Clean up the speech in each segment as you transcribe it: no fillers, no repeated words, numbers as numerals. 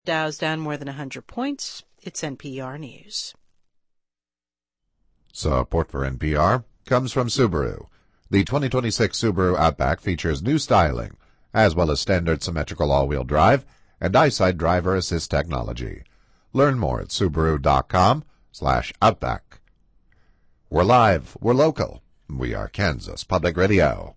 Dow's down more than 100 points. It's NPR News. Support for NPR comes from Subaru. The 2026 Subaru Outback features new styling, as well as standard symmetrical all-wheel drive and EyeSight driver assist technology. Learn more at Subaru.com/Outback. We're live. We're local. We are Kansas Public Radio.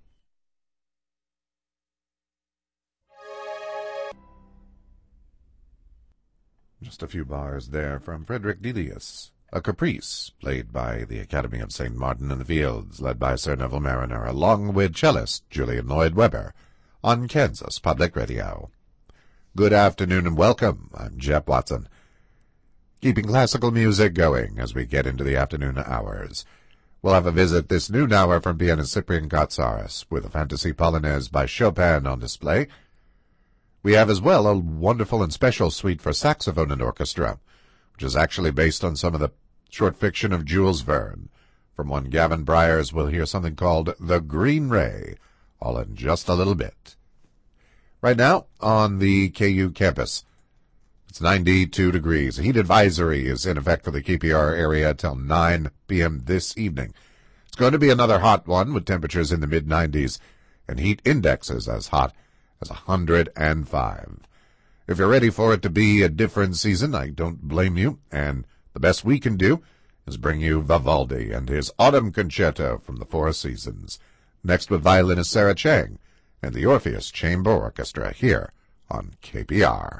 Just a few bars there from Frederick Delius, a caprice played by the Academy of St. Martin in the Fields, led by Sir Neville Mariner, along with cellist Julian Lloyd Webber, on Kansas Public Radio. Good afternoon and welcome. I'm Jeff Watson, keeping classical music going as we get into the afternoon hours. We'll have a visit this noon hour from pianist Cyprian Katsaris with a fantasy polonaise by Chopin on display. We have as well a wonderful and special suite for saxophone and orchestra, which is actually based on some of the short fiction of Jules Verne. From one Gavin Bryars, we'll hear something called The Green Ray, all in just a little bit. Right now, on the KU campus, it's 92 degrees. A heat advisory is in effect for the KPR area till 9 p.m. this evening. It's going to be another hot one with temperatures in the mid-90s and heat indexes as hot as 105. If you're ready for it to be a different season, I don't blame you, and the best we can do is bring you Vivaldi and his Autumn Concerto from the Four Seasons, next with violinist Sarah Chang and the Orpheus Chamber Orchestra here on KPR.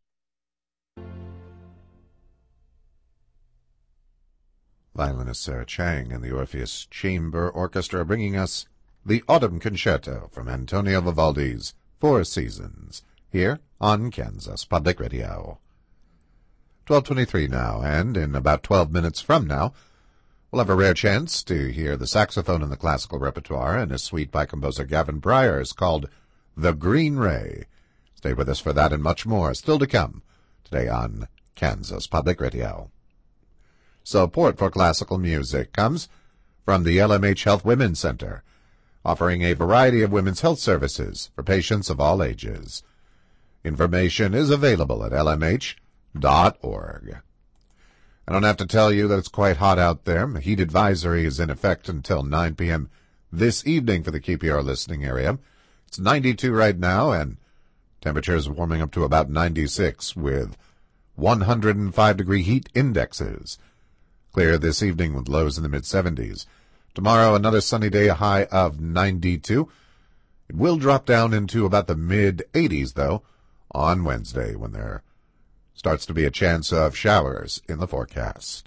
Violinist Sarah Chang and the Orpheus Chamber Orchestra bringing us the Autumn Concerto from Antonio Vivaldi's Four Seasons, here on Kansas Public Radio. 12:23 now, and in about 12 minutes from now, we'll have a rare chance to hear the saxophone in the classical repertoire in a suite by composer Gavin Bryars called The Green Ray. Stay with us for that and much more still to come today on Kansas Public Radio. Support for classical music comes from the LMH Health Women's Center, offering a variety of women's health services for patients of all ages. Information is available at lmh.org. I don't have to tell you that it's quite hot out there. A heat advisory is in effect until 9 p.m. this evening for the KPR listening area. It's 92 right now, and temperatures warming up to about 96 with 105-degree heat indexes. Clear this evening with lows in the mid-70s. Tomorrow, another sunny day, a high of 92. It will drop down into about the mid-80s, though, on Wednesday, when there starts to be a chance of showers in the forecast.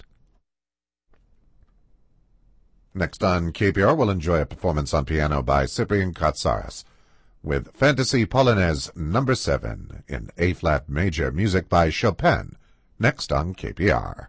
Next on KPR, we'll enjoy a performance on piano by Cyprian Katsaris with Fantasy Polonaise No. 7 in A-flat major, music by Chopin, next on KPR.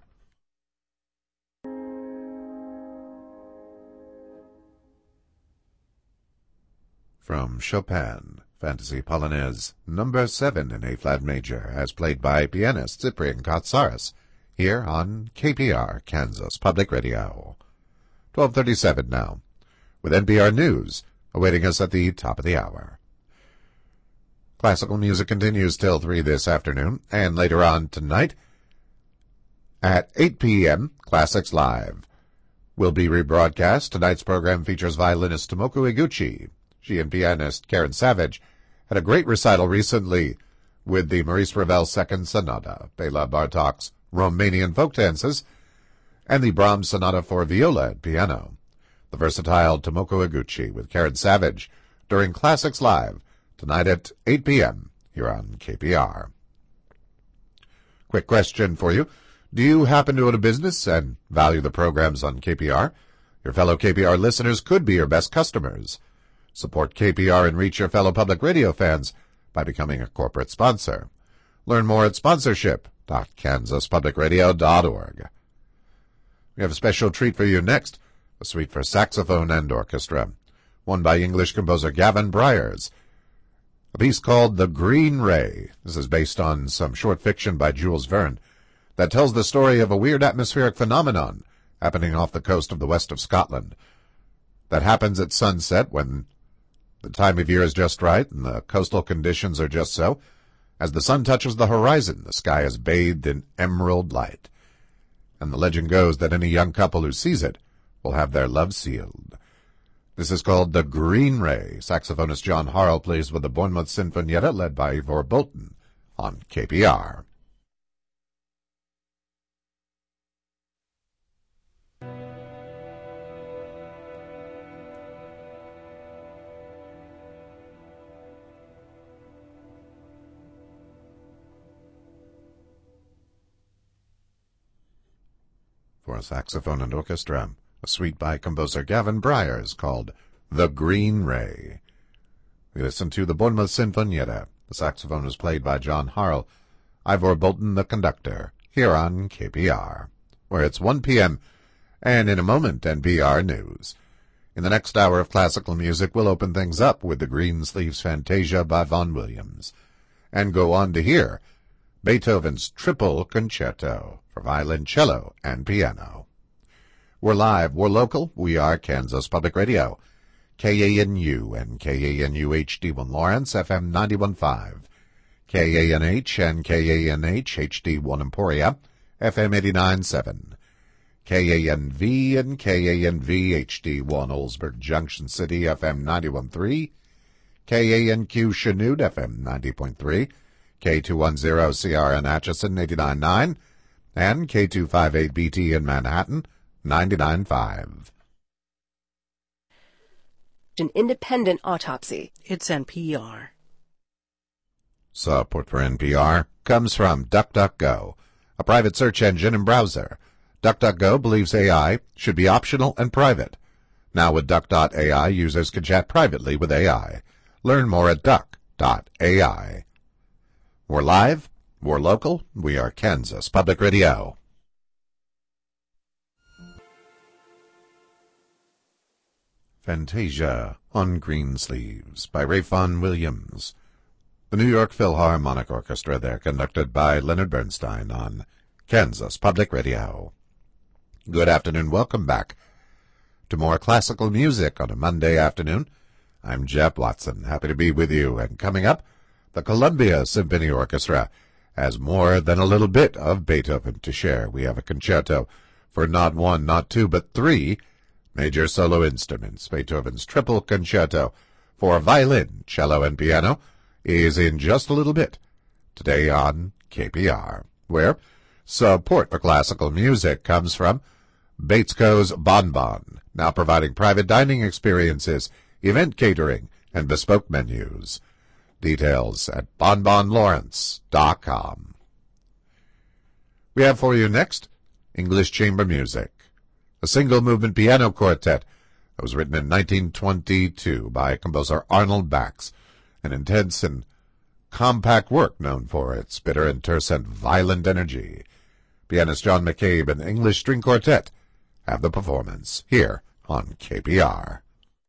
From Chopin, Fantasy Polonaise No. 7 in A-flat major, as played by pianist Cyprian Katsaris, here on KPR, Kansas Public Radio. 12:37 now, with NPR News awaiting us at the top of the hour. Classical music continues till 3 this afternoon, and later on tonight, at 8 p.m., Classics Live will be rebroadcast. Tonight's program features violinist Tomoko Iguchi. She and pianist Karen Savage had a great recital recently with the Maurice Ravel Second Sonata, Bela Bartok's Romanian folk dances, and the Brahms Sonata for viola and piano. The versatile Tomoko Iguchi with Karen Savage during Classics Live tonight at 8 p.m. here on KPR. Quick question for you. Do you happen to own a business and value the programs on KPR? Your fellow KPR listeners could be your best customers. Support KPR and reach your fellow public radio fans by becoming a corporate sponsor. Learn more at sponsorship.kansaspublicradio.org. We have a special treat for you next, a suite for saxophone and orchestra, one by English composer Gavin Bryars. A piece called The Green Ray. This is based on some short fiction by Jules Verne that tells the story of a weird atmospheric phenomenon happening off the coast of the west of Scotland that happens at sunset when the time of year is just right and the coastal conditions are just so, As the sun touches the horizon, the sky is bathed in emerald light, and the legend goes that any young couple who sees it will have their love sealed. This is called the Green Ray. Saxophonist John Harrell plays with the Bournemouth Sinfonietta, led by Ivor Bolton, on KPR. For a saxophone and orchestra, a suite by composer Gavin Bryars called The Green Ray. We listen to the Bournemouth Sinfonietta. The saxophone was played by John Harrell, Ivor Bolton the conductor, here on KPR, where it's 1 p.m., and in a moment, NPR News. In the next hour of classical music, we'll open things up with the Greensleeves Fantasia by Vaughan Williams, and go on to hear Beethoven's Triple Concerto for violin, cello, and piano. We're live, we're local, we are Kansas Public Radio, KANU and KANU HD1 Lawrence, FM 91.5, KANH and KANH HD1 Emporia, FM 89.7, KANV and KANV HD1 Oldsburg Junction City, FM 91.3, KANQ Chanute, FM 90.3, K210 CRN Atchison 89.9, and K258BT in Manhattan 99.5. An independent autopsy. It's NPR. Support for NPR comes from DuckDuckGo, a private search engine and browser. DuckDuckGo believes AI should be optional and private. Now with Duck.ai, users can chat privately with AI. Learn more at duck.ai. We're live, we're local, we are Kansas Public Radio. Fantasia on Greensleeves by Vaughan Williams. The New York Philharmonic Orchestra there, conducted by Leonard Bernstein on Kansas Public Radio. Good afternoon, welcome back to more classical music on a Monday afternoon. I'm Jeff Watson, happy to be with you, and coming up, the Columbia Symphony Orchestra has more than a little bit of Beethoven to share. We have a concerto for not one, not two, but three major solo instruments. Beethoven's Triple Concerto for violin, cello, and piano is in just a little bit today on KPR, where support for classical music comes from Bates Co's Bon Bon, now providing private dining experiences, event catering, and bespoke menus. Details at bonbonlawrence.com. We have for you next English chamber music, a single-movement piano quartet that was written in 1922 by composer Arnold Bax, an intense and compact work known for its bitter and terse and violent energy. Pianist John McCabe and the English String Quartet have the performance here on KPR.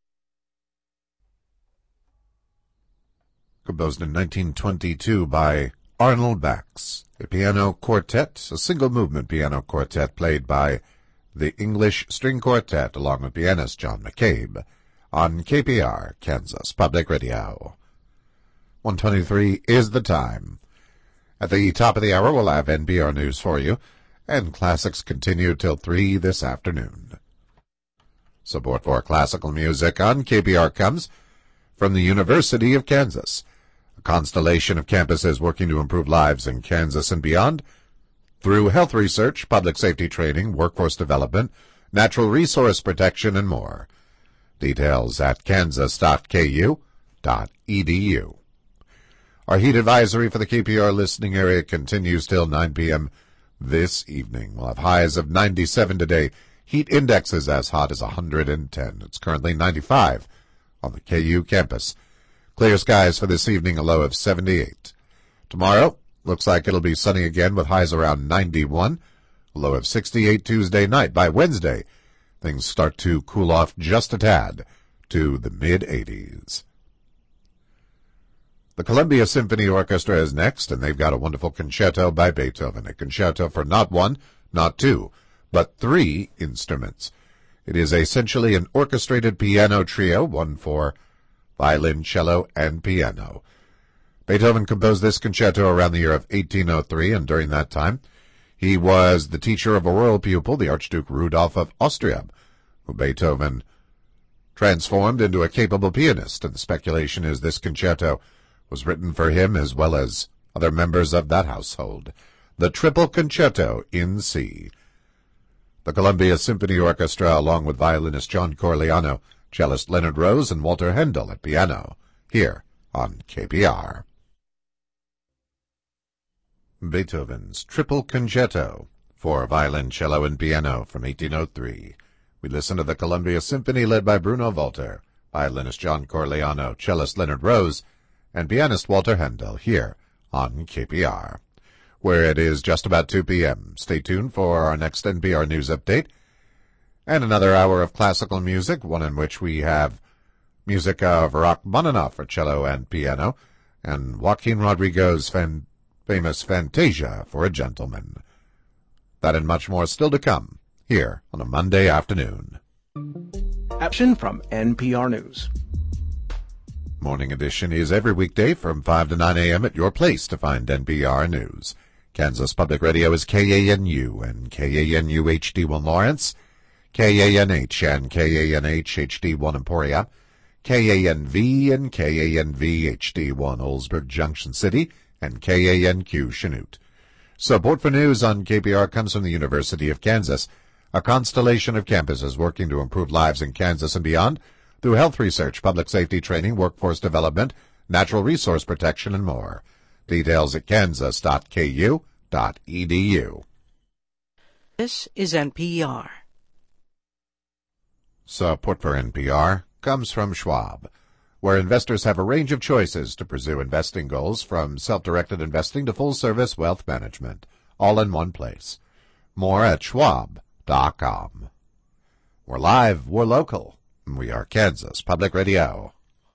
Composed in 1922 by Arnold Bax, a piano quartet, a single-movement piano quartet played by the English String Quartet along with pianist John McCabe on KPR, Kansas Public Radio. 1:23 is the time. At the top of the hour, we'll have NPR News for you, and classics continue till 3 this afternoon. Support for classical music on KPR comes from the University of Kansas, a constellation of campuses working to improve lives in Kansas and beyond through health research, public safety training, workforce development, natural resource protection, and more. Details at kansas.ku.edu. Our heat advisory for the KPR listening area continues till 9 p.m. this evening. We'll have highs of 97 today. Heat indexes as hot as 110. It's currently 95 on the KU campus. Clear skies for this evening, a low of 78. Tomorrow, looks like it'll be sunny again with highs around 91, a low of 68 Tuesday night. By Wednesday, things start to cool off just a tad to the mid-80s. The Columbia Symphony Orchestra is next, and they've got a wonderful concerto by Beethoven, a concerto for not one, not two, but three instruments. It is essentially an orchestrated piano trio, one for violin, cello, and piano. Beethoven composed this concerto around the year of 1803, and during that time, he was the teacher of a royal pupil, the Archduke Rudolph of Austria, who Beethoven transformed into a capable pianist, and the speculation is this concerto was written for him as well as other members of that household. The Triple Concerto in C. The Columbia Symphony Orchestra, along with violinist John Corigliano, cellist Leonard Rose, and Walter Handel at piano, here on KPR. Beethoven's Triple Concerto for violin, cello, and piano from 1803. We listen to the Columbia Symphony led by Bruno Walter, violinist John Corigliano, cellist Leonard Rose, and pianist Walter Handel here on KPR, where it is just about 2 p.m. Stay tuned for our next NPR News Update and another hour of classical music, one in which we have music of Rachmaninoff for cello and piano, and Joaquin Rodrigo's famous Fantasia for a Gentleman. That and much more still to come here on a Monday afternoon. Action from NPR News. Morning Edition is every weekday from 5 to 9 a.m. at your place to find NPR News. Kansas Public Radio is KANU and KANU HD1 Lawrence, KANH and KANH HD1 Emporia, KANV and KANV HD1 Oldsburg Junction City, and KANQ Chanute. Support for news on KPR comes from the University of Kansas, a constellation of campuses working to improve lives in Kansas and beyond through health research, public safety training, workforce development, natural resource protection, and more. Details at kansas.ku.edu. This is NPR. Support for NPR comes from Schwab, where investors have a range of choices to pursue investing goals, from self-directed investing to full-service wealth management, all in one place. More at schwab.com. We're live, we're local, and we are Kansas Public Radio.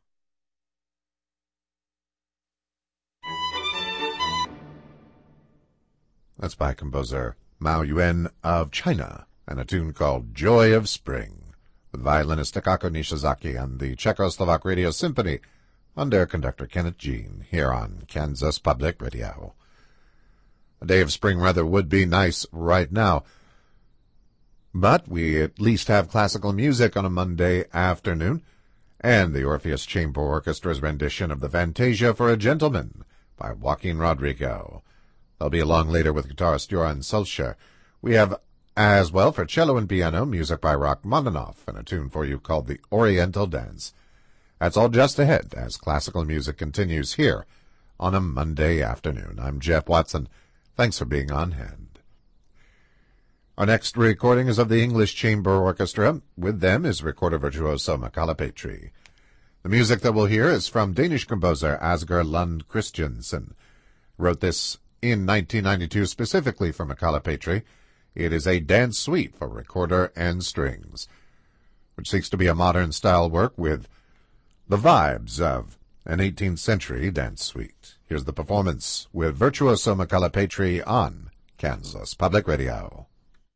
That's by composer Mao Yuan of China, and a tune called Joy of Spring, with violinist Takako Nishizaki and the Czechoslovak Radio Symphony under conductor Kenneth Jean here on Kansas Public Radio. A day of spring weather would be nice right now, but we at least have classical music on a Monday afternoon, and the Orpheus Chamber Orchestra's rendition of the Fantasia for a Gentleman by Joaquin Rodrigo. They'll be along later with guitarist Joran Solskjaer. We have, as well, for cello and piano, music by Rachmaninoff and a tune for you called the Oriental Dance. That's all just ahead as classical music continues here on a Monday afternoon. I'm Jeff Watson. Thanks for being on hand. Our next recording is of the English Chamber Orchestra. With them is recorder virtuoso Michala Petri. The music that we'll hear is from Danish composer Asger Lund Christiansen. Wrote this in 1992 specifically for Michala Petri. It is a dance suite for recorder and strings, which seeks to be a modern-style work with the vibes of an 18th century dance suite. Here's the performance with virtuoso Michala Petri on Kansas Public Radio.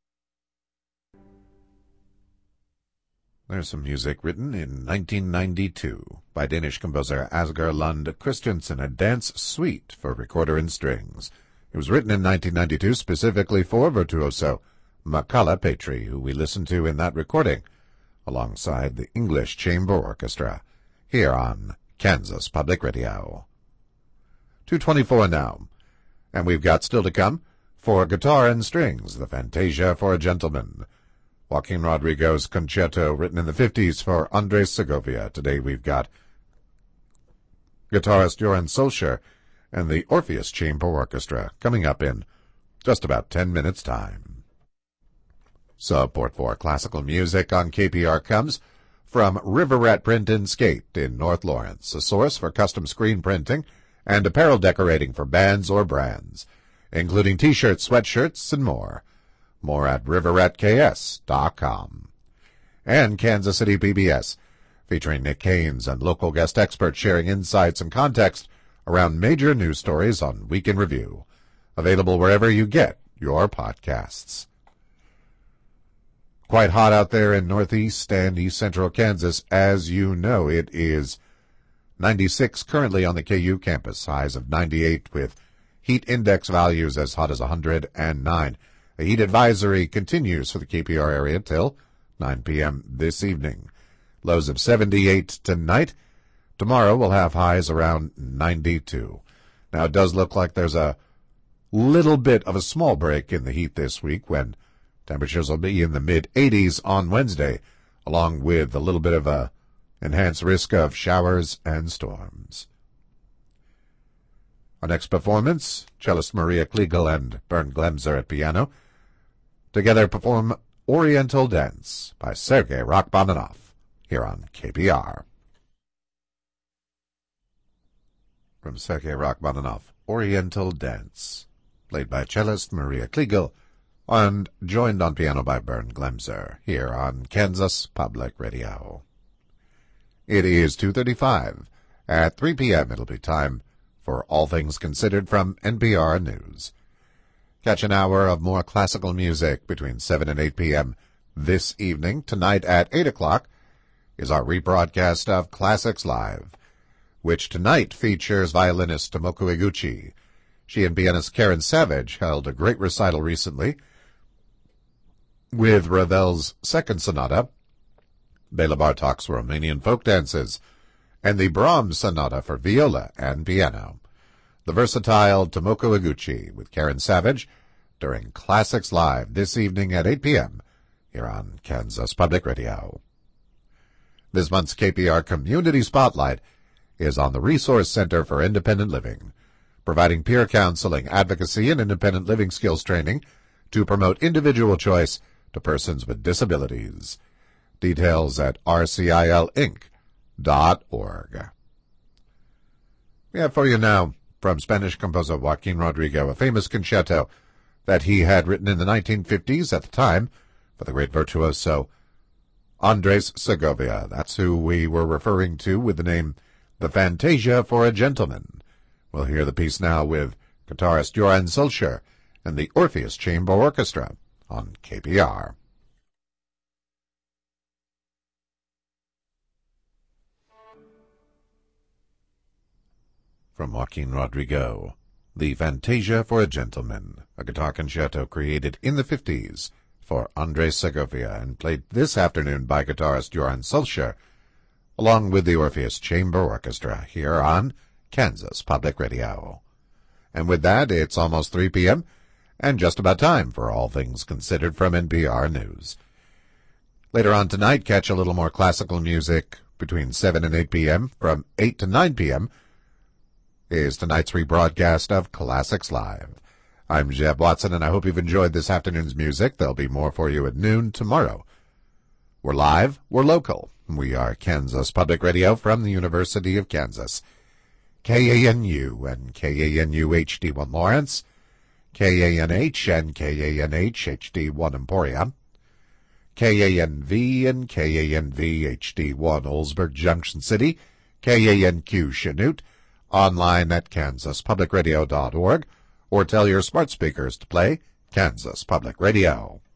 There's some music written in 1992 by Danish composer Asger Lund Christiansen, a dance suite for recorder and strings. It was written in 1992 specifically for virtuoso Michala Petri, who we listened to in that recording, alongside the English Chamber Orchestra, here on Kansas Public Radio. 2:24 now, and we've got still to come for guitar and strings, the Fantasia for a Gentleman, Joaquin Rodrigo's concerto written in the 50s for Andres Segovia. Today we've got guitarist Joran Solskjaer and the Orpheus Chamber Orchestra coming up in just about 10 minutes' time. Support for classical music on KPR comes from River Rat Print and Skate in North Lawrence, a source for custom screen printing and apparel decorating for bands or brands, including T-shirts, sweatshirts, and more. More at riverratks.com. And Kansas City PBS, featuring Nick Haynes and local guest experts sharing insights and context around major news stories on Week in Review. Available wherever you get your podcasts. Quite hot out there in northeast and east central Kansas. As you know, it is 96 currently on the KU campus, highs of 98 with heat index values as hot as 109. A heat advisory continues for the KPR area till 9 p.m. this evening. Lows of 78 tonight. Tomorrow we'll have highs around 92. Now it does look like there's a little bit of a small break in the heat this week when temperatures will be in the mid-80s on Wednesday, along with a little bit of a enhanced risk of showers and storms. Our next performance, cellist Maria Kliegel and Bernd Glemser at piano, together perform Oriental Dance by Sergei Rachmaninoff, here on KPR. From Sergei Rachmaninoff, Oriental Dance, played by cellist Maria Kliegel, and joined on piano by Bernd Glemser, here on Kansas Public Radio. It is 2:35. At 3 p.m. it'll be time for All Things Considered from NPR News. Catch an hour of more classical music between 7 and 8 p.m. this evening. Tonight at 8 o'clock is our rebroadcast of Classics Live, which tonight features violinist Tomoko Iguchi. She and pianist Karen Savage held a great recital recently with Ravel's Second Sonata, Bela Bartok's Romanian folk dances, and the Brahms Sonata for viola and piano. The versatile Tomoko Iguchi with Karen Savage during Classics Live this evening at 8 p.m. here on Kansas Public Radio. This month's KPR Community Spotlight is on the Resource Center for Independent Living, providing peer counseling, advocacy, and independent living skills training to promote individual choice to persons with disabilities. Details at rcilinc.org. We have for you now, from Spanish composer Joaquin Rodrigo, a famous concerto that he had written in the 1950s at the time for the great virtuoso Andres Segovia. That's who we were referring to with the name The Fantasia for a Gentleman. We'll hear the piece now with guitarist Joran Sulcher and the Orpheus Chamber Orchestra on KPR. From Joaquin Rodrigo, The Fantasia for a Gentleman, a guitar concerto created in the 50s for Andres Segovia and played this afternoon by guitarist Joran Sulcher, along with the Orpheus Chamber Orchestra, here on Kansas Public Radio. And with that, it's almost 3 p.m., and just about time for All Things Considered from NPR News. Later on tonight, catch a little more classical music between 7 and 8 p.m. From 8 to 9 p.m. is tonight's rebroadcast of Classics Live. I'm Jeb Watson, and I hope you've enjoyed this afternoon's music. There'll be more for you at noon tomorrow. We're live, we're local. We are Kansas Public Radio from the University of Kansas. KANU and KANU HD1 Lawrence, KANH and KANH HD1 Emporia, KANV and KANV HD1 Oldsburg Junction City, KANQ Chanute, online at kansaspublicradio.org, or tell your smart speakers to play Kansas Public Radio.